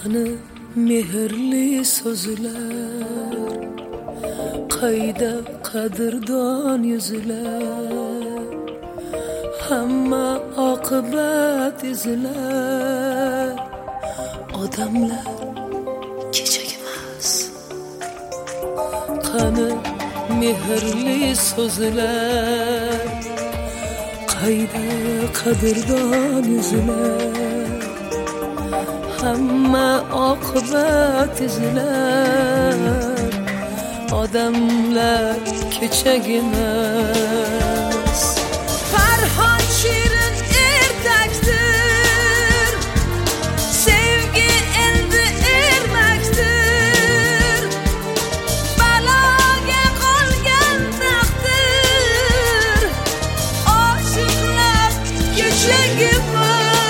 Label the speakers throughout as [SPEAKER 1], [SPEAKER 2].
[SPEAKER 1] Qani mehrli so'zlar, qayda qadrdon yuzlar, hamma oqibat izlar. Odamlar kechagimiz. Qani mehrli so'zlar, qayda qadrdon yuzlar, hamma oqibat izlar. Odamlar kechagimiz. Farhod shirin ertakdir, sevgi endi ermakdir, baloga qolgan taqdir, oshiqlar kechagimiz.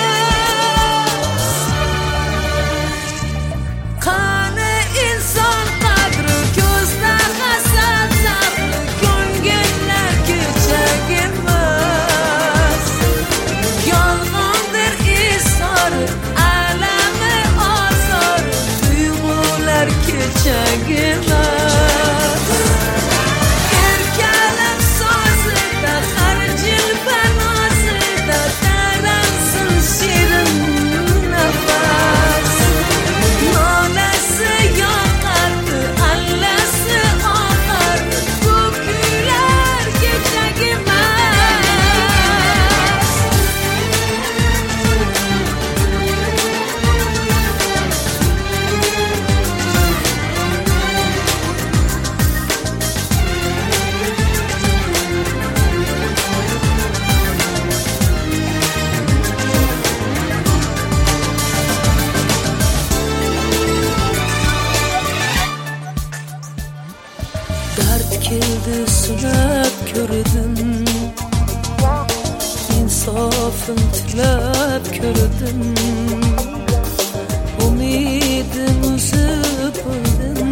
[SPEAKER 1] Keldi sunab ko'rdim, insofim tilab ko'rdim, umidim uzib qo'ydim.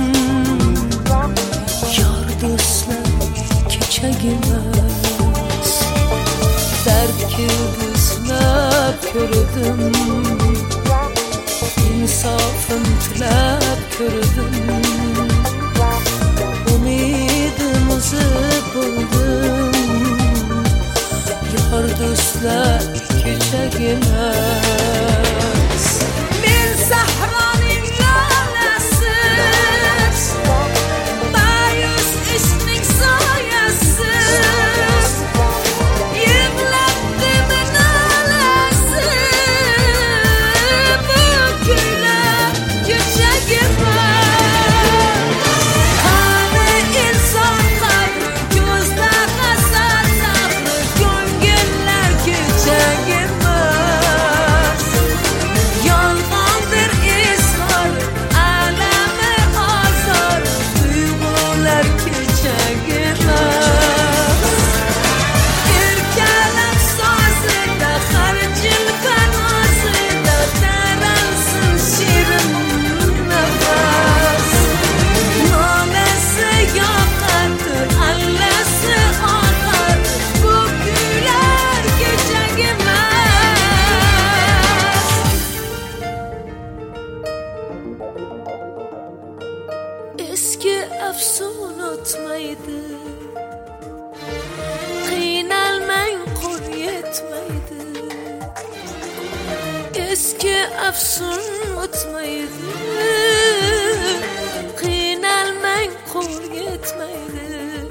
[SPEAKER 1] Yor do'stlar kechagimiz. Dard keldi sunab ko'rdim, insofim tilab ko'rdim, umidim uzib qo'ydim. Yor do'stlar kechagimiz. Men sahroning lolasiz, ma'yus ishqning soyasiz, yig'latdimi nolasiz, bu kuylar kechagimiz. Eski afsun o'tmaydi, qiynalmang qo'l yetmaydi. Eski afsun o'tmaydi, qiynalmang qo'l yetmaydi.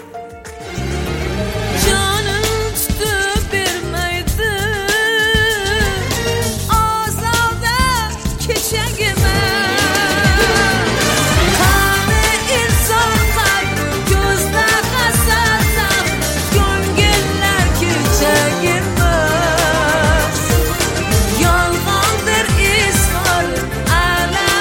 [SPEAKER 1] Jonim tutib bermaydi, ozoda kechagimiz. Yolg'ondir izhor alam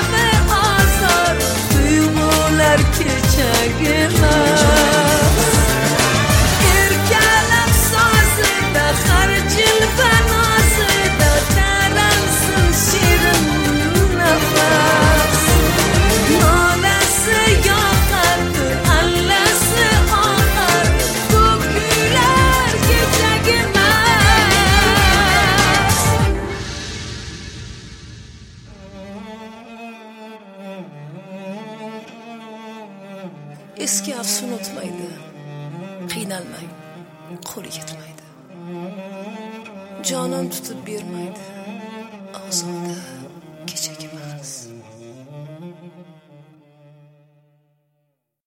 [SPEAKER 1] qiynalmang, qo'li yetmaydi. Jonim tutib bermaydi, og'zimda